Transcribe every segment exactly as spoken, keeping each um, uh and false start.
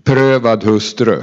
prövad hustru.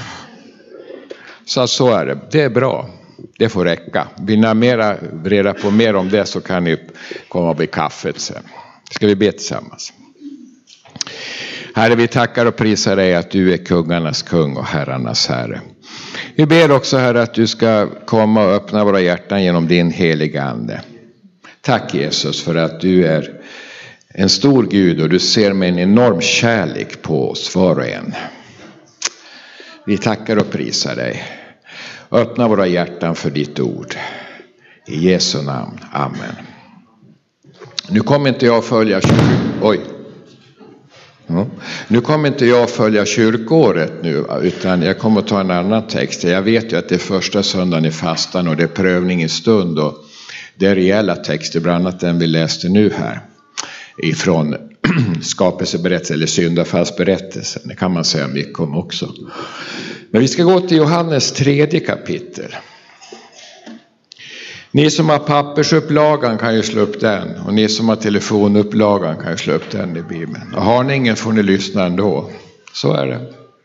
Så så är det. Det är bra. Det får räcka. Vill ni mera reda på mer om det så kan ni komma vid kaffet sen. Ska vi be tillsammans? Herre, vi tackar och prisar dig att du är kungarnas kung och herrarnas herre. Vi ber också, Herre, att du ska komma och öppna våra hjärtan genom din heliga ande. Tack Jesus för att du är en stor Gud och du ser med en enorm kärlek på oss var och en. Vi tackar och prisar dig. Öppna våra hjärtan för ditt ord. I Jesu namn. Amen. Nu kommer inte jag följa Oj. Ja. Nu kommer inte jag följa kyrkåret nu, utan jag kommer att ta en annan text. Jag vet ju att det är första söndagen i fastan och det är prövning i stund och det är rejäla texter, bland annat den vi läste nu här ifrån skapelseberättelsen eller syndafallsberättelsen. Det kan man säga mycket om också. Men vi ska gå till Johannes tredje kapitel. Ni som har pappersupplagan kan ju slå upp den. Och ni som har telefonupplagan kan ju slå upp den i Bibeln. Och har ni ingen får ni lyssna ändå. Så är det.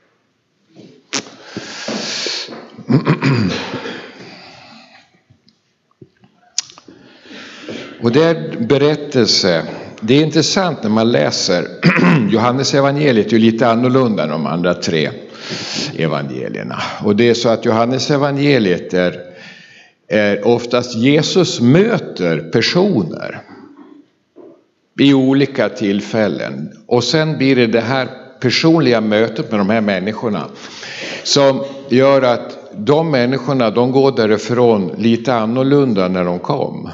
Och det är berättelse. Det är intressant när man läser Johannes evangeliet är ju lite annorlunda än de andra tre evangelierna. Och det är så att Johannes evangeliet är, är oftast Jesus möter personer i olika tillfällen. Och sen blir det det här personliga mötet med de här människorna som gör att de människorna de går därifrån lite annorlunda när de kom.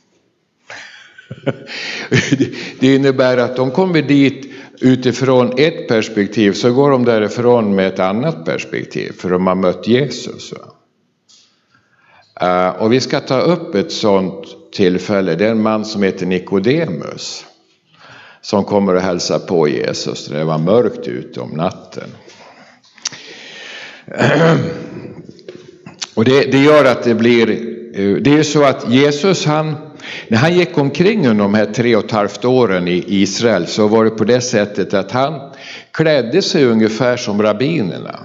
Det innebär att de kommer dit utifrån ett perspektiv, så går de därifrån med ett annat perspektiv för de har mött Jesus. Och vi ska ta upp ett sånt tillfälle. Det är en man som heter Nikodemus som kommer att hälsa på Jesus. Det var mörkt ute om natten. Och det, det gör att det blir, det är ju så att Jesus han, när han gick omkring under de här tre och ett halvt åren i Israel så var det på det sättet att han klädde sig ungefär som rabbinerna.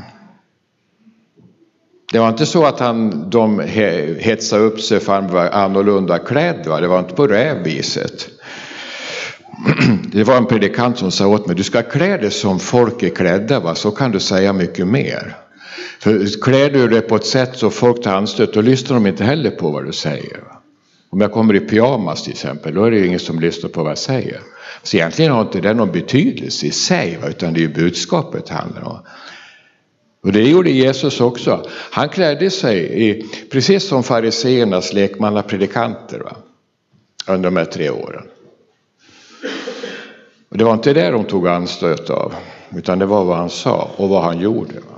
Det var inte så att han, de hetsade upp sig för han var annorlunda klädd. Va? Det var inte på det viset. Det var en predikant som sa åt mig, du ska klä dig som folk är klädda, va? Så kan du säga mycket mer. För klär du dig på ett sätt så folk tar anstöt, och lyssnar de inte heller på vad du säger. Va? Om jag kommer i pyjamas till exempel, då är det ju ingen som lyssnar på vad jag säger. Så egentligen har inte det någon betydelse i sig, va? Utan det är ju budskapet det handlar om. Och det gjorde Jesus också. Han klädde sig i, precis som fariseernas lekmannapredikanter, va? Under de här tre åren. Och det var inte det de tog anstöt av, utan det var vad han sa och vad han gjorde. Va?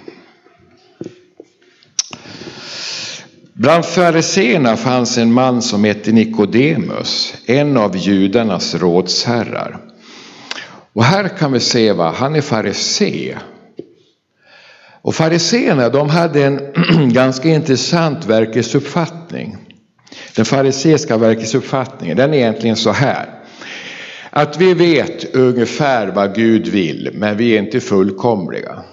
Bland fariseerna fanns en man som hette Nikodemus, en av judarnas rådsherrar. Och här kan vi se vad han är farisé. Och fariseerna, de hade en ganska intressant verklighetsuppfattning. Den fariseiska verklighetsuppfattningen, den är egentligen så här. Att vi vet ungefär vad Gud vill, men vi är inte fullkomliga.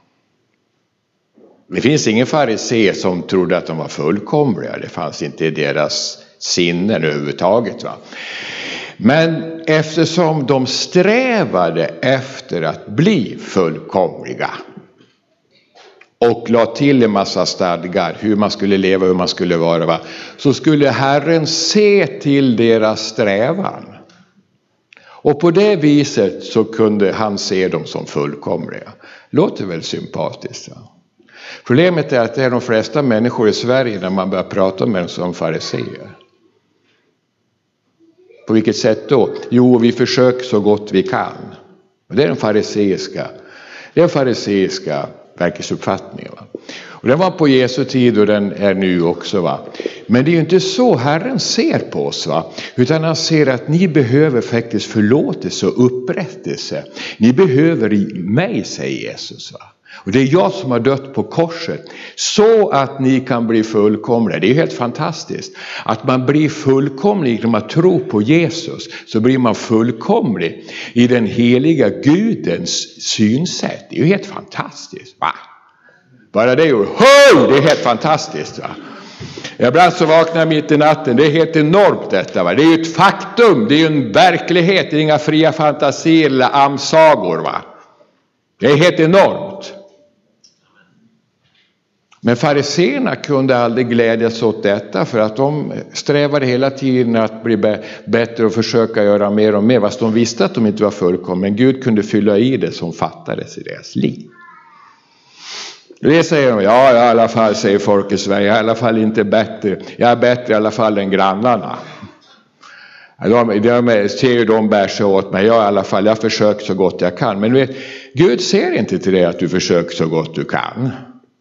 Det finns ingen farisé som trodde att de var fullkomliga. Det fanns inte i deras sinnen överhuvudtaget. Va? Men eftersom de strävade efter att bli fullkomliga och la till en massa stadgar hur man skulle leva, hur man skulle vara, va? Så skulle Herren se till deras strävan. Och på det viset så kunde han se dem som fullkomliga. Låter väl sympatiskt. Va? Problemet är att det är de flesta människor i Sverige när man börjar prata med dem som fariseer. På vilket sätt då? Jo, vi försöker så gott vi kan. Och det är den fariseiska, det är den fariseiska verklighetsuppfattningen. Va? Och den var på Jesu tid och den är nu också. Va? Men det är ju inte så Herren ser på oss. Va? Utan han ser att ni behöver faktiskt förlåtelse och upprättelse. Ni behöver mig, säger Jesus. Va? Och det är jag som har dött på korset. Så att ni kan bli fullkomliga. Det är helt fantastiskt. Att man blir fullkomlig när man tror på Jesus. Så blir man fullkomlig i den heliga Gudens synsätt. Det är ju helt fantastiskt. Va? Bara det är ju, hoj, det är helt fantastiskt, va? Ibland så vaknar jag mitt i natten. Det är helt enormt detta, va? Det är ju ett faktum. Det är ju en verklighet. Det är inga fria fantasier eller amsagor, va? Det är helt enormt. Men fariseerna kunde aldrig glädjas åt detta, för att de strävade hela tiden att bli bättre och försöka göra mer och mer. Fast de visste att de inte var fullkomna. Men Gud kunde fylla i det som fattades i deras liv. Det säger de, ja i alla fall, säger folk i Sverige, jag är i alla fall inte bättre. Jag är bättre i alla fall än grannarna. De, de ser ju de bär sig åt mig, jag i alla fall, jag försöker så gott jag kan. Men du vet, Gud ser inte till det att du försöker så gott du kan.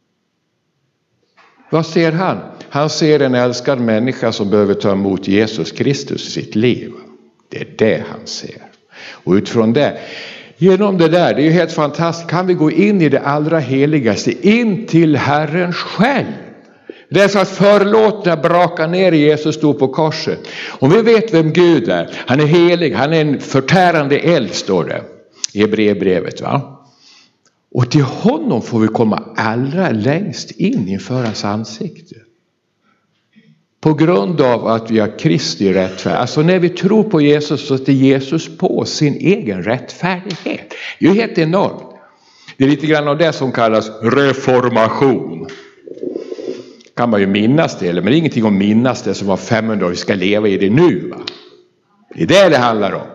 Vad ser han? Han ser en älskad människa som behöver ta emot Jesus Kristus i sitt liv. Det är det han ser. Och utifrån det, genom det där, det är ju helt fantastiskt, kan vi gå in i det allra heligaste, in till Herren själv. Därför att förlåtna brakar ner Jesus stod på korset. Om vi vet vem Gud är, han är helig, han är en förtärande eld, står det i Hebreerbrevet, va? Och till honom får vi komma allra längst in inför hans ansikte. På grund av att vi har Kristi rättfärd. Alltså när vi tror på Jesus så är Jesus på sin egen rättfärdighet. Det är ju helt enormt. Det är lite grann av det som kallas reformation. Kan man ju minnas det, men det är ingenting om minnas det som var femhundra år. Vi ska leva i det nu, va? Det är det det handlar om.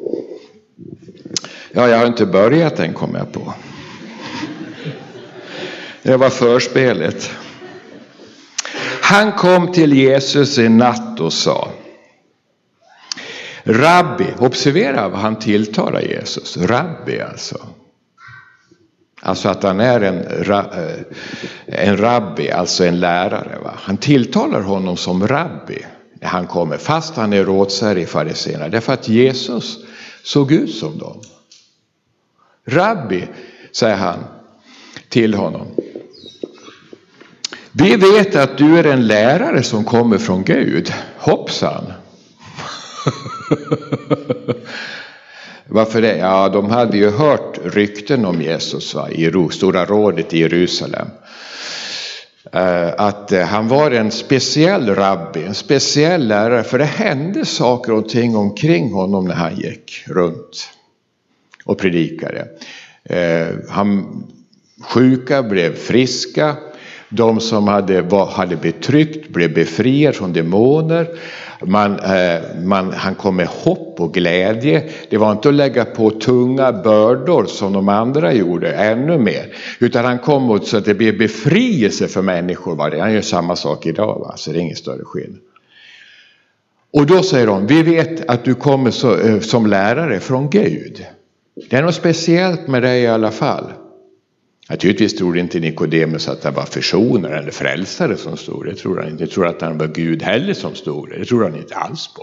Ja, jag har inte börjat än, kommer jag på. Det var förspelet. Han kom till Jesus en natt och sa: Rabbi, observera vad han tilltalar Jesus. Rabbi alltså. Alltså att han är en, en rabbi, alltså en lärare. Va? Han tilltalar honom som rabbi när han kommer, fast han är rådsherre i fariséerna. Därför att Jesus såg ut som dem. Rabbi, säger han till honom. Vi vet att du är en lärare som kommer från Gud. Hoppsan. Varför det? Ja, de hade ju hört rykten om Jesus, va, i Stora rådet i Jerusalem. Att han var en speciell rabbi, en speciell lärare. För det hände saker och ting omkring honom när han gick runt och predikade. Han, sjuka blev friska. De som hade, var, hade betryckt blev befriade från demoner. Man, eh, man, han kom med hopp och glädje. Det var inte att lägga på tunga bördor som de andra gjorde, ännu mer. Utan han kom mot så att det blev befrielse för människor. Var det. Han gör samma sak idag, va? Så det är ingen större skillnad. Och då säger de, vi vet att du kommer så, eh, som lärare från Gud. Det är något speciellt med dig i alla fall. Naturligtvis tror inte Nikodemus att det var försonare eller frälsare som stod. Det tror han inte. Jag tror att han var Gud heller som stod. Det tror han inte alls på.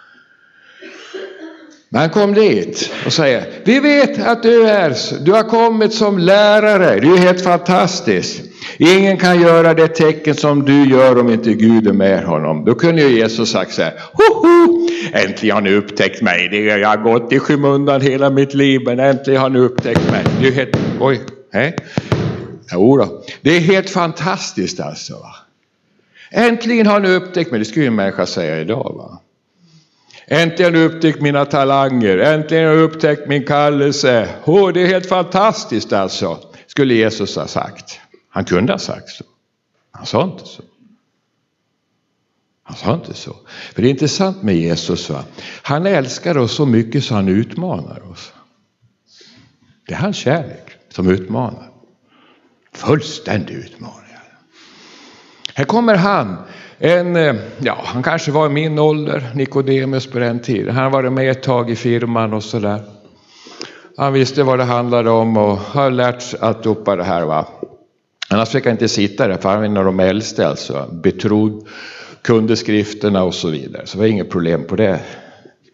Men han kom dit och säger, vi vet att du är, du har kommit som lärare. Det är helt fantastiskt. Ingen kan göra det tecken som du gör om inte Gud är med honom. Då kunde ju Jesus sagt så här, hoho, äntligen har ni upptäckt mig. Det är, jag har gått i skymundan hela mitt liv, men äntligen har ni upptäckt mig. Det är helt, oj. Nej. Jo då. Det är helt fantastiskt alltså, va? Äntligen har ni upptäckt mig. Det skulle ju en människa säga idag, va? Äntligen har ni upptäckt mina talanger. Äntligen har ni upptäckt min kallelse. Oh, det är helt fantastiskt alltså. Skulle Jesus ha sagt. Han kunde ha sagt så. Han sa inte så. Han sa inte så. För det är intressant med Jesus, va? Han älskar oss så mycket så han utmanar oss. Det är hans kärlek som utmanar. Fullständig utmaning. Här kommer han. En, ja, han kanske var i min ålder, Nikodemus på den tiden. Han var med ett tag i firman och sådär. Han visste vad det handlade om och har lärt att uppa det här, va. Annars fick han inte sitta där, för han var en av de äldste, alltså. Betrodd, kunde skrifterna och så vidare. Så det var inget problem på det,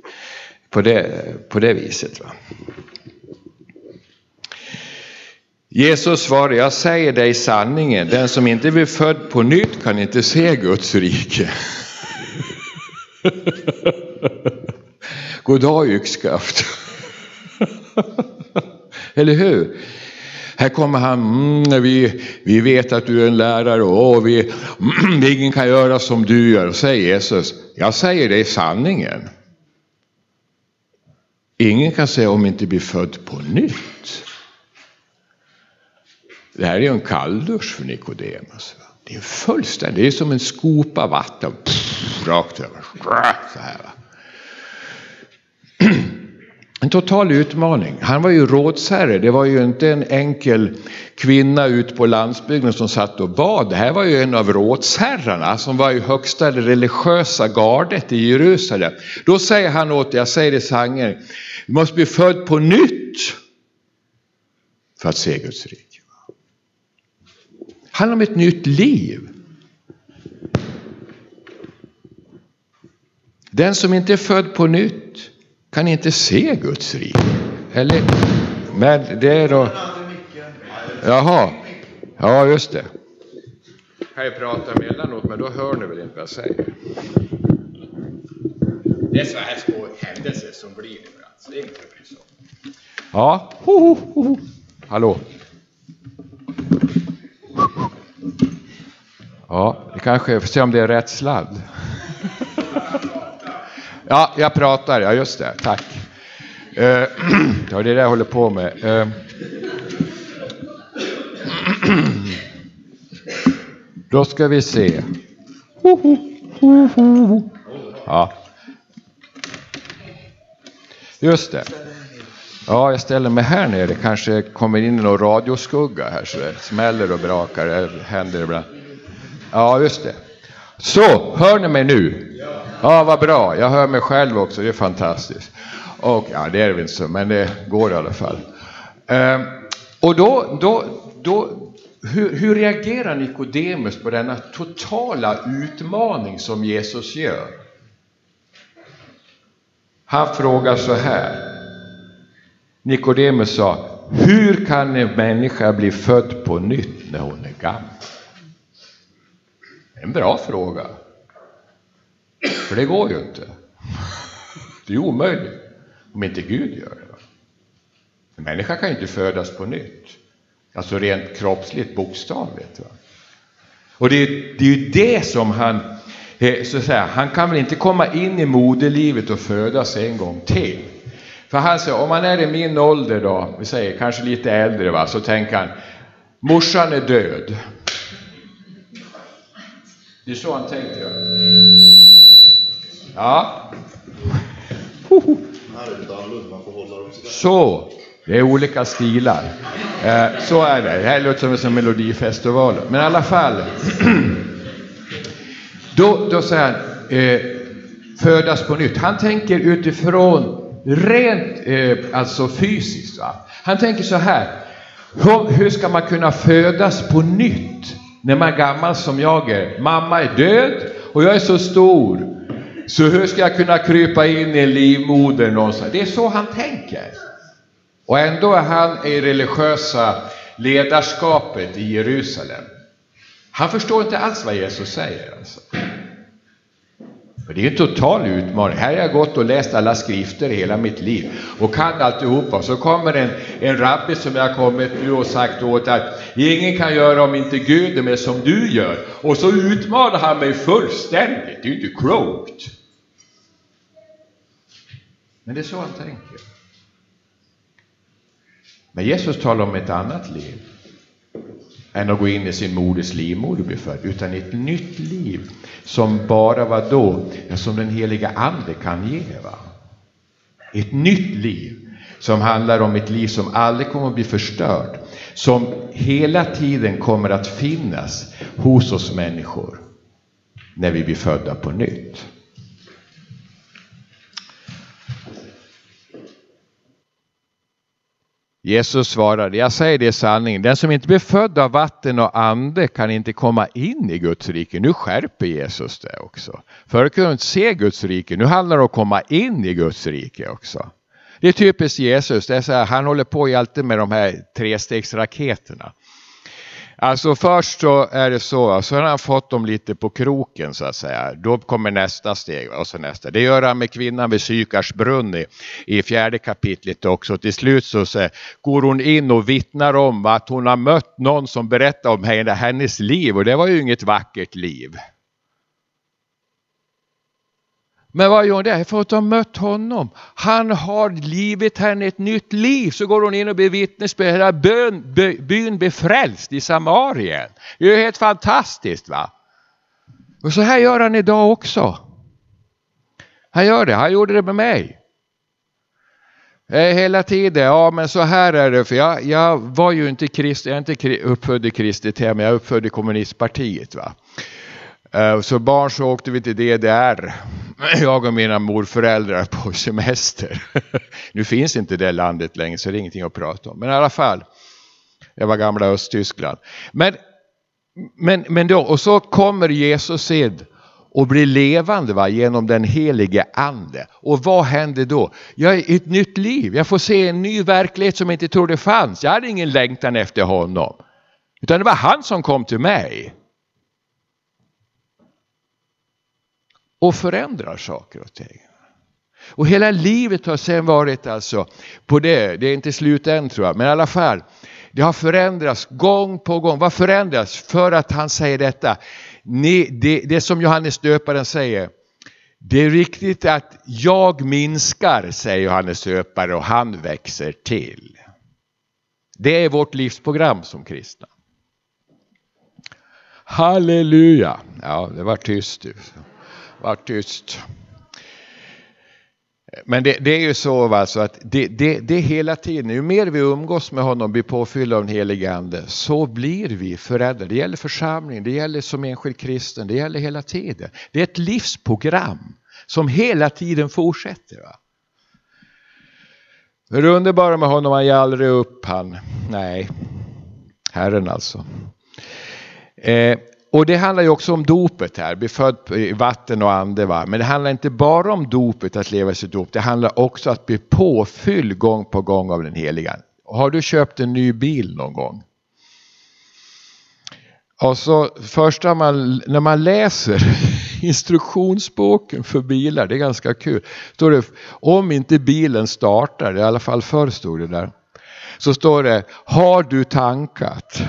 på det, på det viset, va. Jesus svarade, jag säger dig sanningen. Den som inte blir född på nytt kan inte se Guds rike. God dag yxskaft. Eller hur? Här kommer han, mm, vi, vi vet att du är en lärare och vi, mm, ingen kan göra som du gör. Och säger Jesus, jag säger dig sanningen. Ingen kan säga om inte blir född på nytt. Det här är en kalldusch för Nikodemus. Det är fullständigt, det är som en skopa vatten. Pff, rakt över. Så här. En total utmaning. Han var ju rådsherre. Det var ju inte en enkel kvinna ut på landsbygden som satt och bad. Det här var ju en av rådsherrarna som var i högsta religiösa gardet i Jerusalem. Då säger han åt, jag säger det sanningen, du måste bli född på nytt för att se Guds rike. Det handlar om ett nytt liv. Den som inte är född på nytt kan inte se Guds rike. Eller, men det är då... Jaha, ja just det. Kan jag prata emellanåt, men då hör ni väl inte vad jag säger. Det är så här små händelser som blir ibland. Så det är inte så. Ja, ho, ho, ho. Hallå. Ja, det kanske får se om det är rätt sladd. Ja, jag pratar. Ja, just det. Tack. Uh, ja, det är det jag håller på med. Uh, då ska vi se. Ja. Just det. Ja, jag ställer mig här nere. Det kanske kommer in någon radioskugga här så det smäller och brakar. Det händer ibland. Ja, just det. Så, hör ni mig nu? Ja, vad bra. Jag hör mig själv också. Det är fantastiskt. Och ja, det är väl inte så, men det går i alla fall. Ehm, och då, då, då hur, hur reagerar Nikodemus på denna totala utmaning som Jesus gör? Han frågar så här. Nikodemus sa, hur kan en människa bli född på nytt när hon är gammal? En bra fråga. För det går ju inte. Det är omöjligt om inte Gud gör det. En människa kan ju inte födas på nytt. Alltså rent kroppsligt, bokstavligt. Va? Och det är, det är ju det som han, så att säga, han kan väl inte komma in i moderlivet och födas en gång till. För han säger, om man är i min ålder då, vi säger kanske lite äldre, va, så tänker han, morsan är död. Det är så han tänker. Ja. Så, det är olika stilar. Eh, så är det. Det här låter som en melodifestival. Men i alla fall. då, då säger han, eh, födas på nytt. Han tänker utifrån rent, eh, alltså fysiskt. Va? Han tänker så här. Hur, hur ska man kunna födas på nytt? När man är gammal som jag är. Mamma är död och jag är så stor. Så hur ska jag kunna krypa in i livmoder någonstans? Det är så han tänker. Och ändå är han i religiösa ledarskapet i Jerusalem. Han förstår inte alls vad Jesus säger. Alltså. För det är ju en total utmaning. Här har jag gått och läst alla skrifter i hela mitt liv. Och kan alltihopa. Så kommer en, en rabbi som jag har kommit nu och sagt åt att ingen kan göra om inte Gud är med som du gör. Och så utmanar han mig fullständigt. Det är ju inte klokt. Men det är så han tänker. Men Jesus talar om ett annat liv. Än att gå in i sin moders livmoder och bli född. Utan ett nytt liv. Som bara var då. Som den heliga ande kan ge. Va? Ett nytt liv. Som handlar om ett liv som aldrig kommer att bli förstört. Som hela tiden kommer att finnas hos oss människor. När vi blir födda på nytt. Jesus svarade, jag säger det sanningen. Den som inte blir född av vatten och ande kan inte komma in i Guds rike. Nu skärper Jesus det också. Förr kunde inte se Guds rike. Nu handlar det om att komma in i Guds rike också. Det är typiskt Jesus. Det är så här, han håller på i alltid med de här trestegsraketerna. Alltså först så är det så, så har han fått dem lite på kroken så att säga. Då kommer nästa steg och så nästa. Det gör han med kvinnan vid Sykars brunn i, i fjärde kapitlet också. Till slut så, så går hon in och vittnar om att hon har mött någon som berättar om henne, hennes liv. Och det var ju inget vackert liv. Men vad gör hon där? För att ha mött honom. Han har livet henne ett nytt liv. Så går hon in och blir vittnesbörd. Hela bön, by, byn befrälst i Samarien. Det är ju helt fantastiskt, va? Och så här gör han idag också. Han gör det. Han gjorde det med mig. Hela tiden. Ja, men så här är det. För jag, jag var ju inte krist, jag är inte uppfödd i kristet hem. Jag är uppfödd i kommunistpartiet, va? Så barn så åkte vi till D D R. Jag och mina morföräldrar på semester. Nu finns inte det landet längre så det är ingenting att prata om. Men i alla fall. Jag var gamla Östtyskland. Men, men, men då, och så kommer Jesus in och blir levande, va, genom den helige ande. Och vad händer då? Jag är ett nytt liv. Jag får se en ny verklighet som jag inte trodde fanns. Jag hade ingen längtan efter honom. Utan det var han som kom till mig. Och förändrar saker och ting. Och hela livet har sen varit alltså på det. Det är inte slut än tror jag. Men i alla fall. Det har förändrats gång på gång. Vad förändras? För att han säger detta. Ni, det, det som Johannes döparen säger. Det är riktigt att jag minskar, säger Johannes döpare. Och han växer till. Det är vårt livsprogram som kristna. Halleluja. Ja, det var tyst du. Var tyst. Men det, det är ju så alltså att det, det, det hela tiden, ju mer vi umgås med honom, blir påfyllda av den helige ande, så blir vi förräddade. Det gäller församling, det gäller som enskild kristen, det gäller hela tiden. Det är ett livsprogram som hela tiden fortsätter. Va? Det underbara med honom, han ger aldrig upp han. Nej, Herren alltså. Eh, Och det handlar ju också om dopet här. Bli född i vatten och ande, va? Men det handlar inte bara om dopet, att leva sitt dop. Det handlar också om att bli påfylld gång på gång av den heliga. Har du köpt en ny bil någon gång? Och så första man, när man läser instruktionsboken för bilar, det är ganska kul. Står det, om inte bilen startar, i alla fall förr stod det där. Så står det, har du tankat?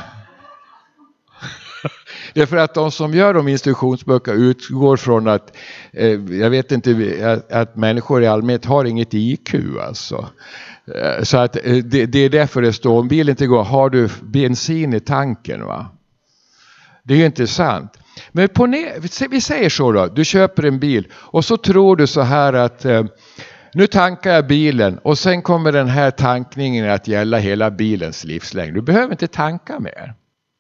Det är för att de som gör de instruktionsböcker utgår från att, eh, jag vet inte, att, att människor i allmänhet har inget I Q alltså. Eh, så att eh, det, det är därför det står, om bilen inte går, har du bensin i tanken, va? Det är ju inte sant. Men på ne- vi säger så då, du köper en bil och så tror du så här att eh, nu tankar jag bilen och sen kommer den här tankningen att gälla hela bilens livslängd. Du behöver inte tanka mer.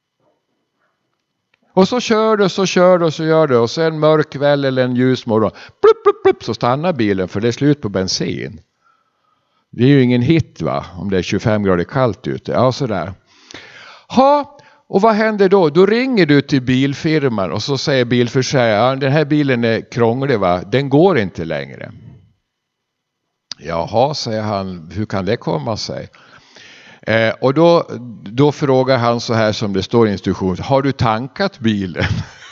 Och så kör du, så kör du, och så gör du. Och sen en mörk kväll eller en ljus morgon. Plupp, plupp, plupp, så stannar bilen för det är slut på bensin. Det är ju ingen hit, va? Om det är tjugofem grader kallt ute. Ja, sådär. Ha, och vad händer då? Då ringer du till bilfirman och så säger bilförsäljaren, ja, den här bilen är krånglig, va? Den går inte längre. Jaha, säger han, hur kan det komma sig? Eh, och då, då frågar han så här som det står i instruktionen. Har du tankat bilen?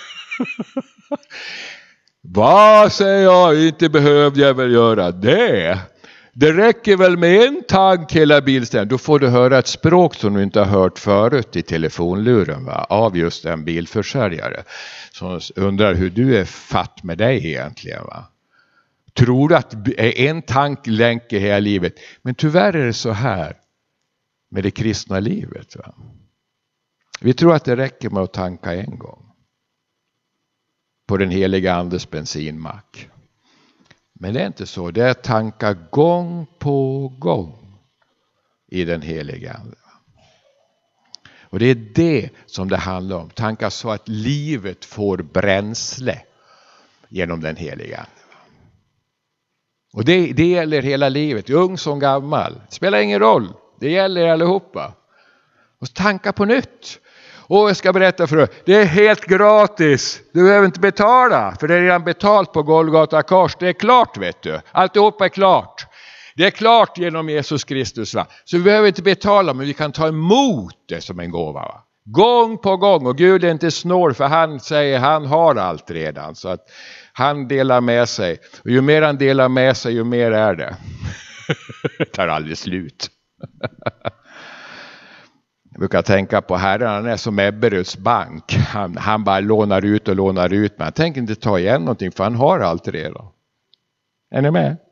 Vad, säger jag, inte behövde jag väl göra det. Det räcker väl med en tank hela bilställen. Då får du höra ett språk som du inte har hört förut i telefonluren, va? Av just en bilförsäljare. Som undrar hur du är fatt med dig egentligen, va? Tror du att en tank länker hela livet? Men tyvärr är det så här. Med det kristna livet. Va? Vi tror att det räcker med att tanka en gång. På den heliga andes bensinmack. Men det är inte så. Det är att tanka gång på gång. I den heliga ande. Och det är det som det handlar om. Tanka så att livet får bränsle. Genom den heliga ande. Och det, det gäller hela livet. Ung som gammal. Det spelar ingen roll. Det gäller allihopa. Och tanka på nytt. Och jag ska berätta för dig. Det är helt gratis. Du behöver inte betala. För det är redan betalt på Golgata kors. Det är klart, vet du. Alltihopa är klart. Det är klart genom Jesus Kristus. Va? Så vi behöver inte betala, men vi kan ta emot det som en gåva. Va? Gång på gång. Och Gud är inte snål, för han säger han har allt redan. Så att han delar med sig. Och ju mer han delar med sig, ju mer är det. Det tar aldrig slut. Jag brukar tänka på Herren, han är som Ebberöds bank. Han, han bara lånar ut och lånar ut. Men han tänker inte ta igen någonting, för han har allt redan. Är ni med?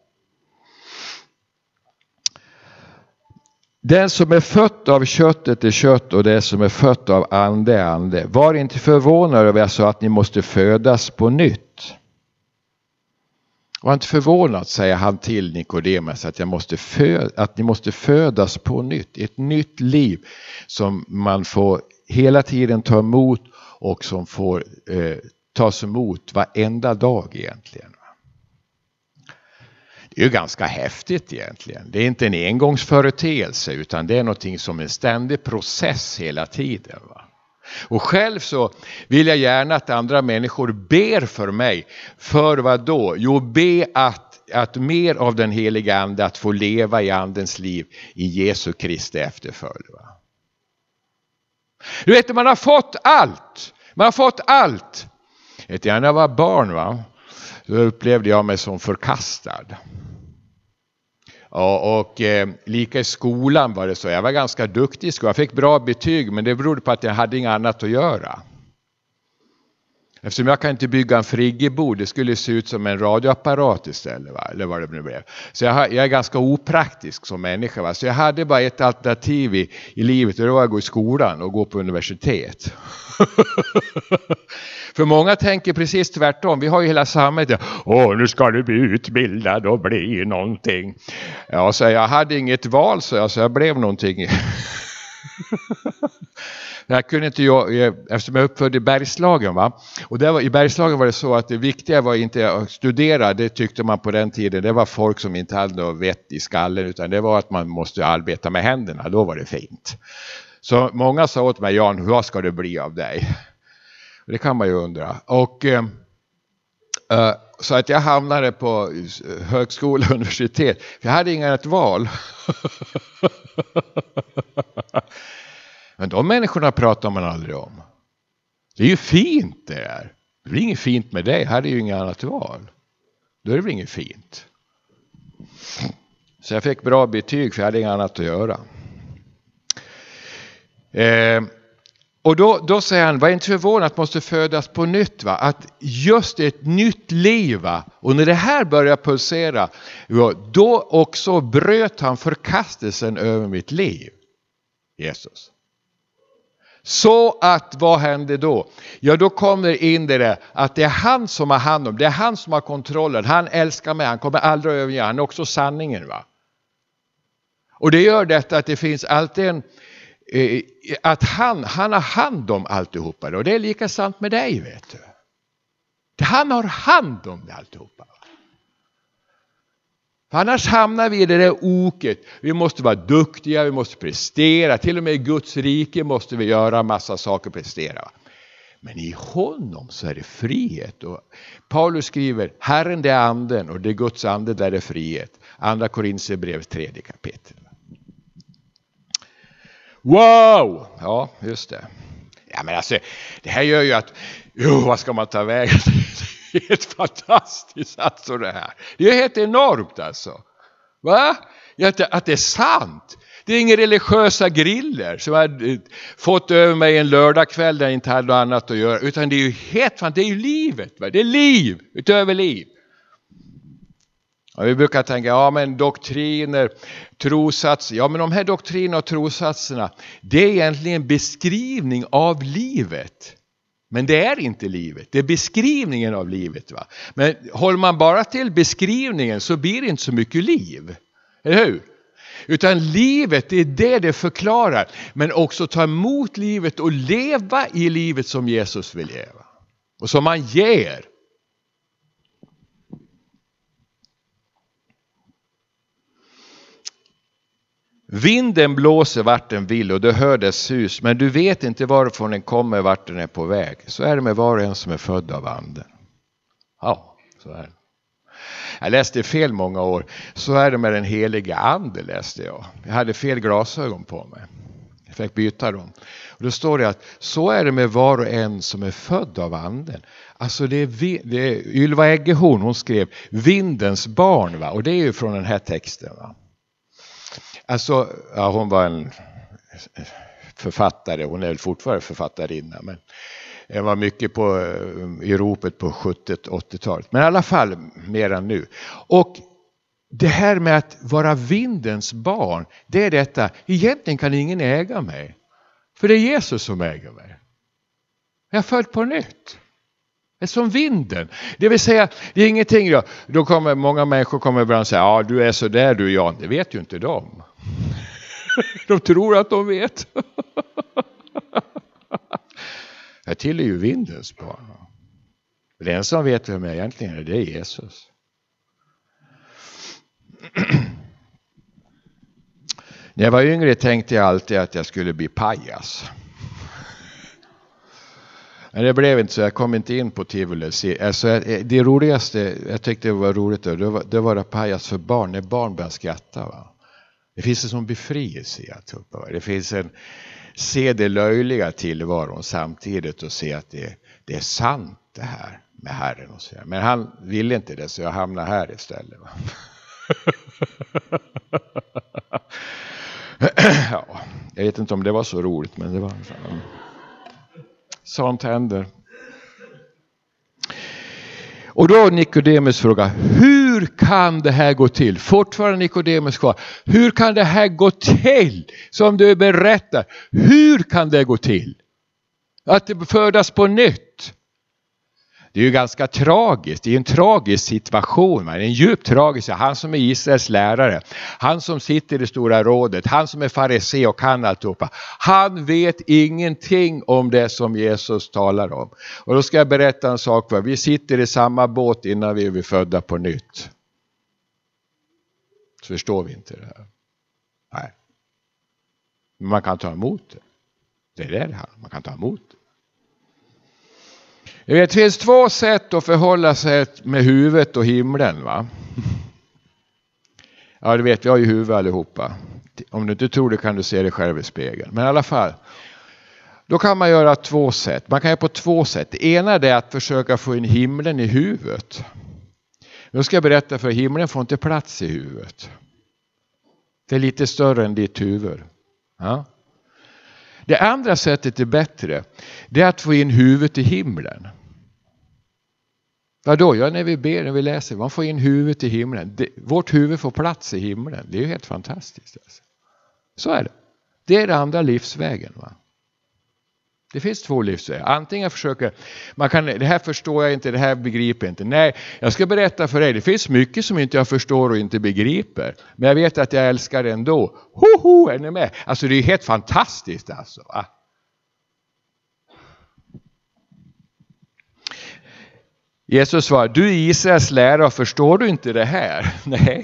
Den som är född av köttet är kött, och det som är född av ande är ande. Var inte förvånade över så att ni måste födas på nytt. Var inte förvånad, säger han till Nikodemus, att, jag måste fö- att ni måste födas på nytt. Ett nytt liv som man får hela tiden ta emot och som får eh, tas emot varenda dag egentligen. Det är ju ganska häftigt egentligen. Det är inte en engångsföreteelse, utan det är någonting som en ständig process hela tiden. Va? Och själv så vill jag gärna att andra människor ber för mig. För vad då? Jo, be att, att mer av den heliga ande, att få leva i andens liv i Jesu Kristi efterföljd. Va? Du vet, man har fått allt. Man har fått allt. Ett när jag var barn, va? Då upplevde jag mig som förkastad. Och, och eh, lika i skolan var det så. Jag var ganska duktig i skolan. Jag fick bra betyg, men det berodde på att jag hade inget annat att göra. Eftersom jag kan inte bygga en friggebod, det skulle se ut som en radioapparat istället. Va? Eller vad det nu blev. Så jag, jag är ganska opraktisk som människa. Va? Så jag hade bara ett alternativ i, i livet, och det var att gå i skolan och gå på universitet. För många tänker precis tvärtom. Vi har ju hela samhället. Åh, nu ska du bli utbildad och bli någonting. Ja, så jag hade inget val, så jag, så jag blev någonting. Jag kunde inte jag, eftersom jag är uppfödd i Bergslagen, va? Och där var, i Bergslagen var det så att det viktiga var inte att studera, det tyckte man på den tiden. Det var folk som inte hade något vett i skallen, utan det var att man måste arbeta med händerna. Då var det fint. Så många sa åt mig, Jan, vad ska det bli av dig? Det kan man ju undra. Och uh, så att jag hamnade på högskola och universitet. För jag hade inget val. Men de människorna pratar man aldrig om. Det är ju fint det här. Det är inget fint med dig. Jag hade ju inget annat val. Då är det väl inget fint. Så jag fick bra betyg, för jag hade inget annat att göra. Eh, och då, då säger han, var inte förvånad att måste födas på nytt. Va? Att just ett nytt liv. Va? Och när det här börjar pulsera, då också bröt han förkastelsen över mitt liv. Jesus. Så att vad hände då? Ja, då kommer in det där att det är han som har hand om, det är han som har kontrollen. Han älskar mig, han kommer aldrig överge, han är också sanningen. Va? Och det gör detta att det finns alltid en, eh, att han, han har hand om alltihopa. Och det är lika sant med dig, vet du. Han har hand om det alltihopa. För annars hamnar vi i det där oket. Vi måste vara duktiga, vi måste prestera. Till och med i Guds rike måste vi göra massa saker och prestera. Men i honom så är det frihet. Och Paulus skriver, Herren det är anden och det är Guds ande där det är frihet. Andra Korinthierbrev tredje kapitel. Wow! Ja, just det. Ja, men alltså, det här gör ju att, jo, vad ska man ta vägen? Det är helt fantastiskt alltså det här. Det är helt enormt alltså. Va? Att, att det är sant. Det är inga religiösa griller som har fått över mig en lördagkväll där jag inte hade något annat att göra. Utan det är ju helt fantastiskt. Det är ju livet. Va? Det är liv utöver liv. Och vi brukar tänka, ja men doktriner, trossatser. Ja men de här doktrinerna och trossatserna, det är egentligen en beskrivning av livet. Men det är inte livet, det är beskrivningen av livet. Va? Men håller man bara till beskrivningen så blir det inte så mycket liv. Eller hur? Utan livet, det är det det förklarar. Men också ta emot livet och leva i livet som Jesus vill leva. Och som han ger. Vinden blåser vart den vill och du hör dess sus, men du vet inte varifrån den kommer, vart den är på väg. Så är det med var och en som är född av anden. Ja, så är det. Jag läste fel många år. Så är det med den heliga ande, läste jag. Jag hade fel glasögon på mig. Jag fick byta dem. Och då står det att så är det med var och en som är född av anden. Alltså det är, vi, det är Ylva Eggehorn, hon skrev vindens barn, va? Och det är ju från den här texten, va? Alltså, ja, hon var en författare, hon är fortfarande författarinna, men det var mycket på, i ropet på sjuttio- åttiotalet. Men i alla fall mer än nu. Och det här med att vara vindens barn, det är detta. Egentligen kan ingen äga mig. För det är Jesus som äger mig. Jag är född på nytt. Det är som vinden. Det vill säga, det är ingenting. Då, då kommer många människor kommer ibland säga, ja du är så där du Jan. Det vet ju inte de. De tror att de vet. Jag tillhör ju vindens barn. Den som vet vem jag egentligen är, det är Jesus. När jag var yngre tänkte jag alltid att jag skulle bli pajas. Men det blev inte så, jag kom inte in på Tivoli. Alltså, det roligaste, jag tyckte det var roligt, det var, det var att pajas för barn, när barn börjar skratta. Va? Det finns en sån befrielse i att hoppa. Det finns en, se det löjliga tillvaron samtidigt och se att det, det är sant det här med Herren. Och så. Men han ville inte det, så jag hamnar här istället. Va? Ja, jag vet inte om det var så roligt, men det var så. Sånt händer. Och då Nikodemus frågar, hur kan det här gå till? Fortfarande Nikodemus kvar. Hur kan det här gå till? Som du berättar. Hur kan det gå till? Att det födas på nytt. Det är ju ganska tragiskt. Det är en tragisk situation. Men en djupt tragisk. Han som är Israels lärare. Han som sitter i det stora rådet. Han som är farisé och kan alltihopa. Han vet ingenting om det som Jesus talar om. Och då ska jag berätta en sak. Va? Vi sitter i samma båt innan vi är födda på nytt. Så förstår vi inte det här. Nej. Men man kan ta emot det. Det är det här. Man kan ta emot det. Jag vet, det finns två sätt att förhålla sig med huvudet och himlen, va? Ja, du vet, vi har ju huvud allihopa. Om du inte tror det kan du se det själv i spegeln. Men i alla fall, då kan man göra två sätt. Man kan göra på två sätt. Det ena är att försöka få in himlen i huvudet. Nu ska jag berätta, för himlen får inte plats i huvudet. Det är lite större än ditt huvud. Ja? Det andra sättet är bättre. Det är att få in huvudet i himlen. Vad då? Ja, när vi ber, när vi läser. Man får in huvudet i himlen. Det, vårt huvud får plats i himlen. Det är ju helt fantastiskt. Alltså. Så är det. Det är den andra livsvägen, va? Det finns två livsvägar. Antingen försöker, man kan, det här förstår jag inte, det här begriper jag inte. Nej, jag ska berätta för dig. Det finns mycket som inte jag förstår och inte begriper. Men jag vet att jag älskar det ändå. Hoho, är ni med? Alltså det är helt fantastiskt alltså. Va? Jesus svarar, du är Israels lärare, förstår du inte det här? Nej.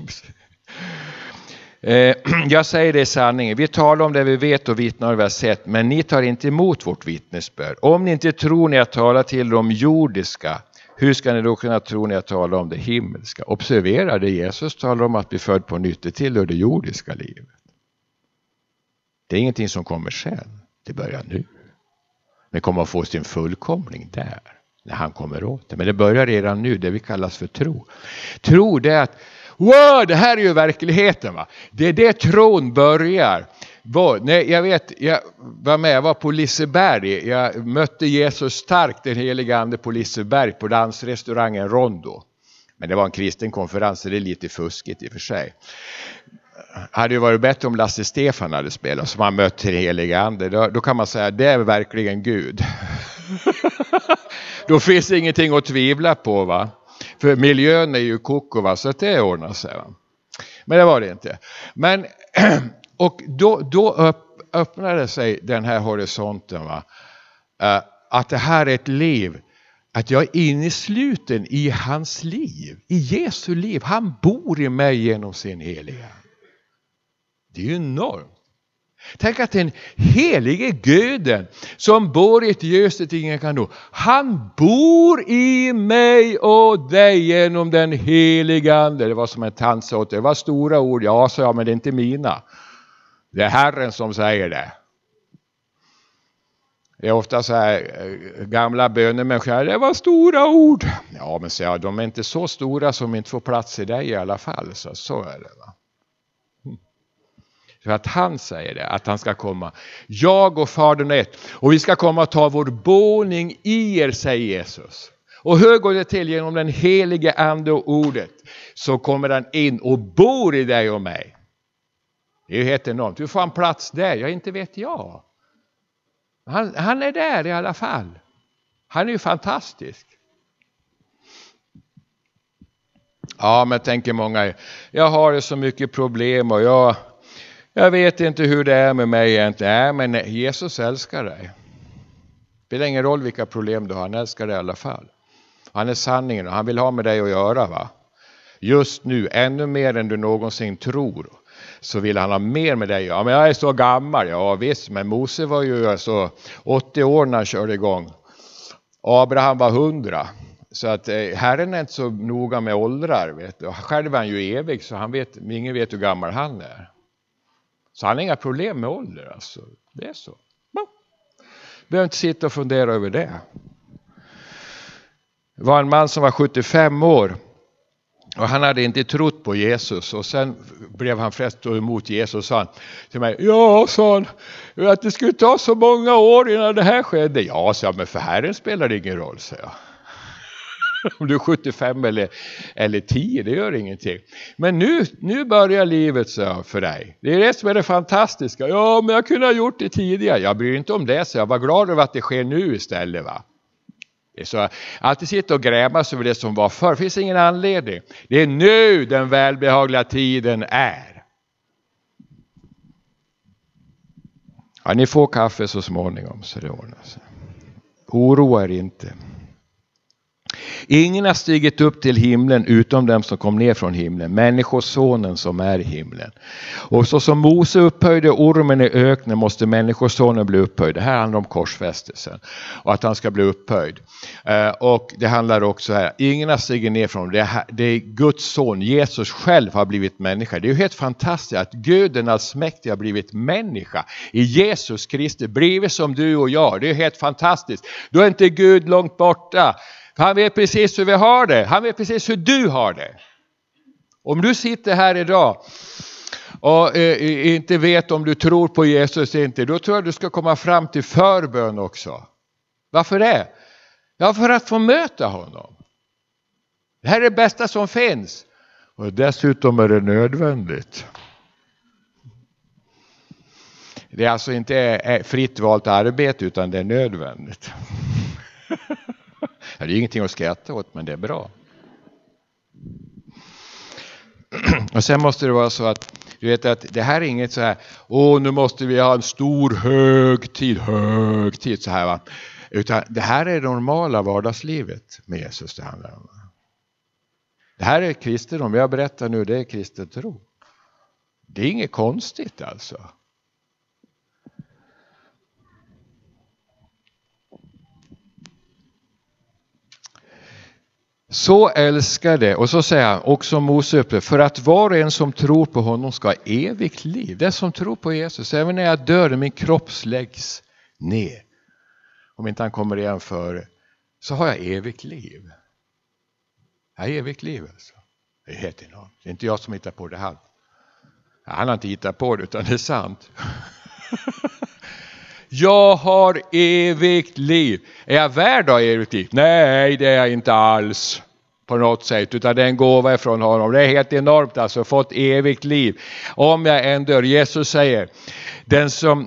Jag säger det i sanningen. Vi talar om det vi vet och vittnar vad vi har sett. Men ni tar inte emot vårt vittnesbörd. Om ni inte tror när jag talar till de jordiska. Hur ska ni då kunna tro när jag talar om det himmelska? Observera det Jesus talar om att bli född på nytt. Det tillhör det jordiska livet. Det är ingenting som kommer sen. Det börjar nu. Det kommer att få sin fullkomling där. När han kommer åt det. Men det börjar redan nu. Det vi kallas för tro. Tro det är att wow, det här är ju verkligheten, va? Det är det tron börjar. Nej, jag vet, jag var med, jag var på Liseberg. Jag mötte Jesus starkt, den heliga ande på Liseberg på dansrestaurangen Rondo. Men det var en kristen konferens, så det är lite fuskigt i och för sig. Hade ju varit bättre om Lasse Stefan hade spelat, som han mötte den heliga ande. Då, då kan man säga, det är verkligen Gud. Då finns det ingenting att tvivla på, va? För miljön är ju koko, va? Så att det ordnar sig. Va? Men det var det inte. Men, och då, då öpp, öppnade sig den här horisonten. Va? Uh, att det här är ett liv. Att jag är innesluten i hans liv. I Jesu liv. Han bor i mig genom sin heliga. Det är ju enormt. Tänk att den helige Guden som bor i ett ljus dit ingen kan nå. Han bor i mig och dig genom den heliga ande. Det var som en tandsåt. Det var stora ord. Ja, sa jag, men det är inte mina. Det är Herren som säger det. Det är ofta så här gamla bönemänniskor. Det var stora ord. Ja, men så, ja, de är inte så stora som inte får plats i dig i alla fall. Så, så är det, va. För att han säger det, att han ska komma. Jag och Fadern är ett. Och vi ska komma och ta vår boning i er, säger Jesus. Och hur går det till? Genom den helige ande och ordet. Så kommer han in och bor i dig och mig. Det är ju helt enormt. Hur får han plats där? Ja, inte vet jag. Han, han är där i alla fall. Han är ju fantastisk. Ja, men tänker många. Jag har så mycket problem och jag... Jag vet inte hur det är med mig egentligen. Nej, men Jesus älskar dig. Det spelar ingen roll vilka problem du har. Han älskar dig i alla fall. Han är sanningen och han vill ha med dig att göra, va? Just nu, ännu mer än du någonsin tror. Så vill han ha mer med dig. Ja, men jag är så gammal. Ja, visst. Men Mose var ju så åttio år när han körde igång. Abraham var hundra. Så att eh, Herren är inte så noga med åldrar, vet du. Själv är han ju evig så han vet, ingen vet hur gammal han är. Så han har inga problem med ålder, alltså. Det är så. Behöver inte sitta och fundera över det. Det var en man som var sjuttiofem år. Och han hade inte trott på Jesus. Och sen blev han frälst emot Jesus och sa han till mig. Ja, sa han. Att det skulle ta så många år innan det här skedde. Ja, sa jag. Men för Herren spelar det ingen roll, sa jag. Om du är sjuttiofem eller, eller tio, det gör ingenting. Men nu, nu börjar livet så för dig. Det är det som är det fantastiska. Ja, men jag kunde ha gjort det tidigare. Jag bryr inte om det, så jag var glad över att det sker nu istället, va. Det är så, alltid sitta och grämas över det som var förr. Det finns ingen anledning. Det är nu den välbehagliga tiden är. Ja, ni får kaffe så småningom, så det ordnar sig. Oroa er inte. Ingen har stigit upp till himlen utom dem som kom ner från himlen. Människosonen som är i himlen. Och så som Mose upphöjde ormen i öknen måste människosonen bli upphöjd. Det här handlar om korsfästelsen. Och att han ska bli upphöjd. Uh, och det handlar också här. Ingen har stigit ner från det. Här, det är Guds son. Jesus själv har blivit människa. Det är ju helt fantastiskt att Gud den allsmäktige har blivit människa. I Jesus Kristus. Blivit som du och jag. Det är helt fantastiskt. Då är inte Gud långt borta. Han vet precis hur vi har det. Han vet precis hur du har det. Om du sitter här idag och eh, inte vet om du tror på Jesus inte, då tror jag du ska komma fram till förbön också. Varför det? Ja, för att få möta honom. Det här är det bästa som finns. Och dessutom är det nödvändigt. Det är alltså inte fritt valt arbete utan det är nödvändigt. Det är ingenting att skratta åt, men det är bra. Och sen måste det vara så att du vet att det här är inget så här. Åh, nu måste vi ha en stor högtid, högtid så här, va. Utan det här är det normala vardagslivet med Jesus det handlar om. Det här är kristendom. Jag berättar nu, det är kristen tro. Det är inget konstigt alltså. Så älskade, och så säger han också Mose uppe, för att var och en som tror på honom ska ha evigt liv. Det som tror på Jesus, även när jag dör, min kropp läggs ner. Om inte han kommer igen före, så har jag evigt liv. Jag har evigt liv alltså. Det är helt enormt. Det är inte jag som hittar på det här. Han har inte hittat på det, utan det är sant. Jag har evigt liv. Är jag värd av evigt liv? Nej, det är jag inte alls på något sätt. Utan det är en gåva från honom. Det är helt enormt alltså. Fått evigt liv. Om jag än dör. Jesus säger. Den som,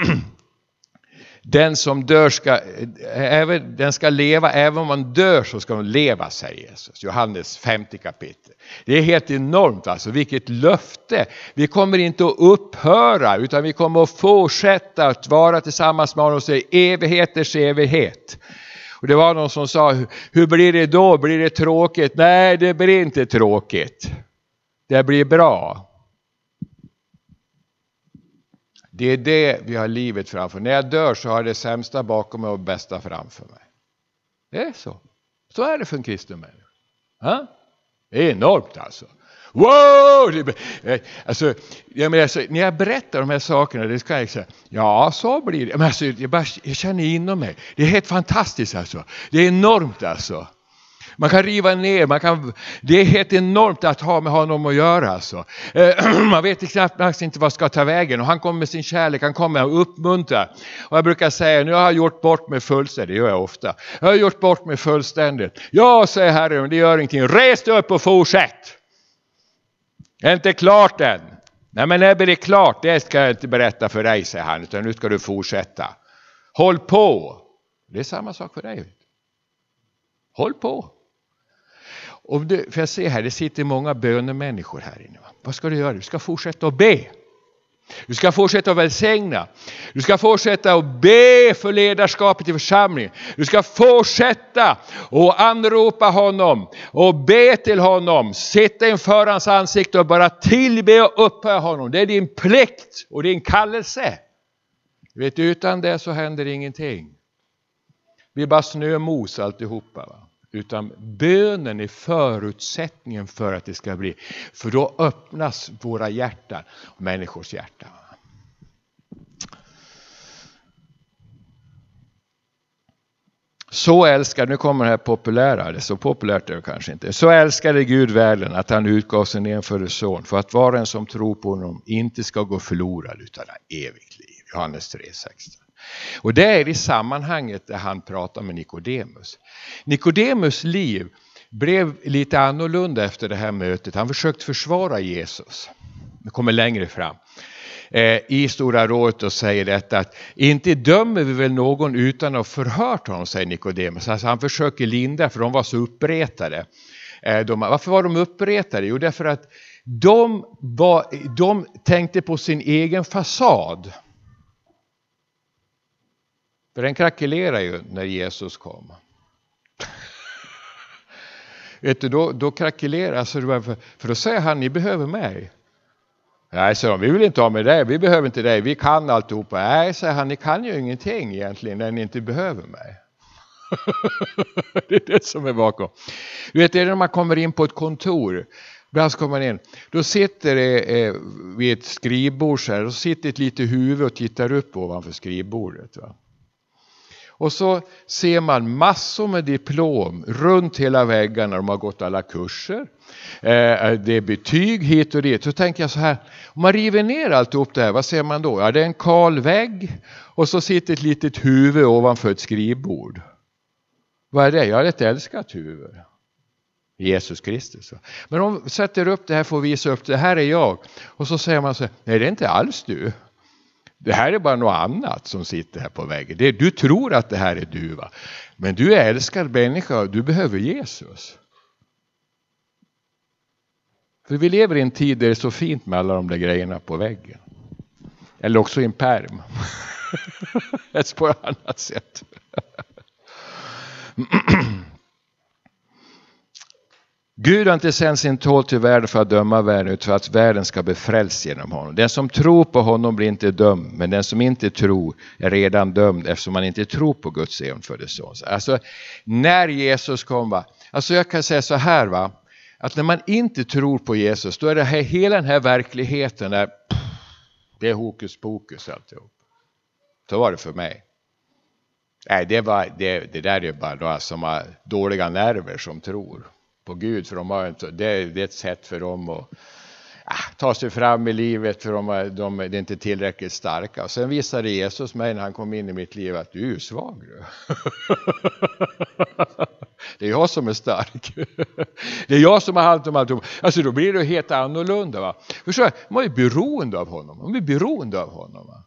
den som dör ska, även, den ska leva. Även om man dör så ska man leva, säger Jesus. Johannes femte kapitel. Det är helt enormt alltså. Vilket löfte. Vi kommer inte att upphöra. Utan vi kommer att fortsätta att vara tillsammans med honom. I evigheters evighet. Och det var någon som sa. Hur blir det då? Blir det tråkigt? Nej, det blir inte tråkigt. Det blir bra. Det är det vi har livet framför. När jag dör så har jag det sämsta bakom mig och bästa framför mig. Det är så. Så är det för en kristen människa. Ha? Det är enormt alltså. Wow! Alltså, jag menar, alltså, när jag berättar de här sakerna, det ska jag säga, ja, så blir det. Men alltså, jag, bara, jag känner inom mig. Det är helt fantastiskt alltså. Det är enormt alltså. Man kan riva ner, man kan, det är helt enormt att ha med honom att göra alltså. Eh, man vet knappt inte vad ska ta vägen, och han kommer med sin kärlek, han kommer och uppmuntrar. Och jag brukar säga, nu har jag gjort bort mig fullständigt, det gör jag ofta. Jag har gjort bort mig fullständigt. Ja, säger Herren, det gör ingenting. Res dig upp och fortsätt. Är inte klart än? Nej, men när blir det klart? Det ska jag inte berätta för dig, säger han, utan nu ska du fortsätta. Håll på. Det är samma sak för dig. Håll på. Och det, för jag ser här, det sitter många bönemänniskor här inne. Vad ska du göra? Du ska fortsätta att be. Du ska fortsätta att välsigna. Du ska fortsätta att be för ledarskapet i församlingen. Du ska fortsätta att anropa honom och be till honom. Sitta inför hans ansikte och bara tillbe och upphöja honom. Det är din plikt och din kallelse. Du vet, utan det så händer ingenting. Vi är bara snömos alltihopa, va? Utan bönen är förutsättningen för att det ska bli. För då öppnas våra hjärtan, människors hjärtan. Så älskar, nu kommer det här populära, det är så populärt är det kanske inte. Så älskade Gud världen att han utgav sin enfödde son för att var en som tror på honom inte ska gå förlorad utan ha evigt liv. Johannes tre sexton. Och det är i sammanhanget där han pratar med Nikodemus. Nikodemus liv blev lite annorlunda efter det här mötet. Han försökte försvara Jesus. Det kommer längre fram. Eh, I Stora rådet och säger detta att inte dömer vi väl någon utan att ha förhört honom, säger Nikodemus. Alltså han försöker linda för de var så uppretade. Eh, de, varför var de uppretade? Jo, därför att de, var, de tänkte på sin egen fasad. För den krackelerar ju när Jesus kom. Vet du, då, då krackelerar, alltså, för, för då säger han, ni behöver mig. Nej, säger de, vi vill inte ha med dig, vi behöver inte dig, vi kan alltihopa. Nej, säger han, ni kan ju ingenting egentligen när ni inte behöver mig. Det är det som är bakom. Du vet, det är när man kommer in på ett kontor. Ibland kommer man in, då sitter det eh, vid ett skrivbord så här, och sitter ett litet huvud och tittar upp ovanför skrivbordet, va. Och så ser man massor med diplom runt hela väggarna. De har gått alla kurser. Eh, det är betyg hit och dit. Så tänker jag så här. Om man river ner allt upp det här, vad ser man då? Ja, det är en kal vägg. Och så sitter ett litet huvud ovanför ett skrivbord. Vad är det? Jag har ett älskat huvud. Jesus Kristus. Men de sätter upp det här för att visa upp. Det här är jag. Och så säger man så här. Nej, det är inte alls du. Det här är bara något annat som sitter här på väggen. Det, du tror att det här är du, va? Men du är älskad människa och du behöver Jesus. För vi lever i en tid där det är så fint med alla de där grejerna på väggen. Eller också i en pärm. Ett på ett annat sätt. Gud har inte sänt sin tål till världen för att döma världen, utan för att världen ska befräljas genom honom. Den som tror på honom blir inte dömd, men den som inte tror är redan dömd eftersom man inte tror på Guds enfödde son. Alltså när Jesus kom, va? Alltså jag kan säga så här, va, att när man inte tror på Jesus, då är det här, hela den här verkligheten där, pff, det är hokus pokus alltihop. Så var det för mig. Nej, det, var, det, det där är bara några som har dåliga nerver som tror på Gud, för de har inte, det, det är ett sätt för dem att ah, ta sig fram i livet, för de, de, de är inte tillräckligt starka. Och sen visade Jesus mig när han kom in i mitt liv att du är svag. Du. Det är jag som är stark. Det är jag som har hand om allt. Alltså då blir det helt annorlunda, va? Förstår du? Man är beroende av honom. Man är beroende av honom, va?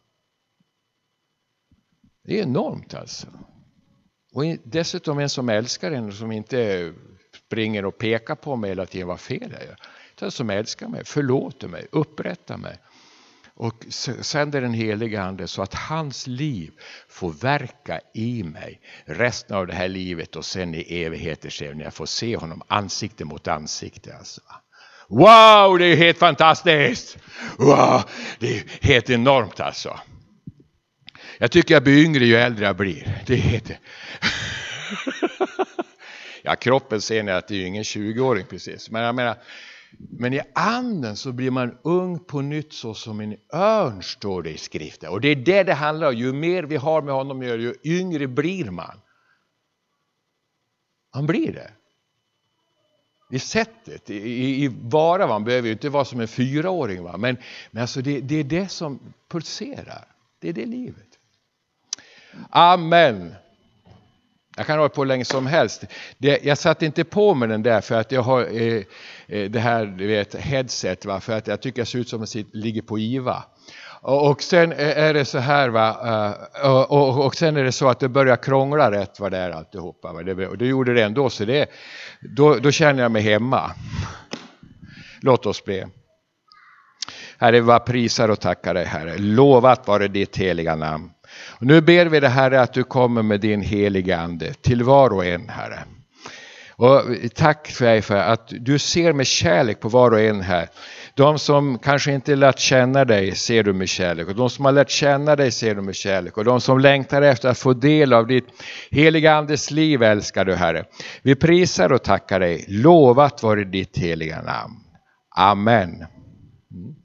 Det är enormt alltså. Och dessutom en som älskar en, som inte springer och pekar på mig hela tiden vad fel jag gör. Den som älskar mig, förlåter mig, upprättar mig. Och sänder den heliga ande så att hans liv får verka i mig resten av det här livet och sen i evigheter sen när jag får se honom ansikte mot ansikte. Alltså. Wow, det är helt fantastiskt. Wow, det är helt enormt alltså. Jag tycker jag blir yngre ju äldre jag blir. Det är helt... Ja, kroppen ser ni att det är ju ingen tjugoåring precis. Men jag menar, men i anden så blir man ung på nytt så som en örn, står det i skriften. Och det är det det handlar om. Ju mer vi har med honom att göra, ju yngre blir man. Han blir det. I sättet, i, i, i vara man behöver ju inte vara som en fyraåring. Va? Men, men alltså det, det är det som pulserar. Det är det livet. Amen. Jag kan hålla på länge som helst. Det, jag satt inte på med den där för att jag har eh, det här, du vet, headset. Va? För att jag tycker jag ser ut som att jag ligger på I V A. Och, och sen är det så här, va? Och, och, och sen är det så att det börjar krångla rätt vad det är alltihopa. Va? Det, och det gjorde det ändå, så det, då, då känner jag mig hemma. Låt oss be. Herre, vad prisar och tackar dig, Herre. Lovat vare ditt heliga namn. Och nu ber vi det, Herre, att du kommer med din heliga ande till var och en, Herre. Och tack för dig för att du ser med kärlek på var och en här. De som kanske inte lärt känna dig ser du med kärlek. Och de som har lärt känna dig ser du med kärlek. Och de som längtar efter att få del av ditt heliga andes liv älskar du, Herre. Vi prisar och tackar dig. Lovat vare ditt heliga namn. Amen. Mm.